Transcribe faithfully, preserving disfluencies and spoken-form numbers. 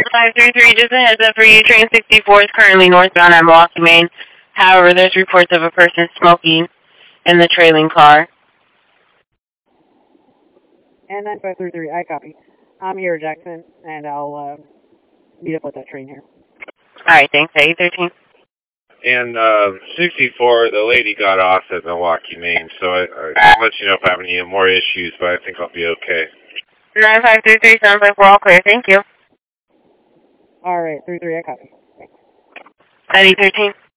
five three three, just a heads up for you. Train sixty-four is currently northbound on Milwaukee, Maine. However, there's reports of a person smoking in the trailing car. And nine five three three, I copy. I'm here, Jackson, and I'll uh, meet up with that train here. All right, thanks. eight thirteen. And uh, sixty-four, the lady got off at Milwaukee, Maine, so I, I, I'll let you know if I have any more issues, but I think I'll be okay. nine five three three, sounds like we're all clear. Thank you. All right, three three, I copy. At eight thirteen.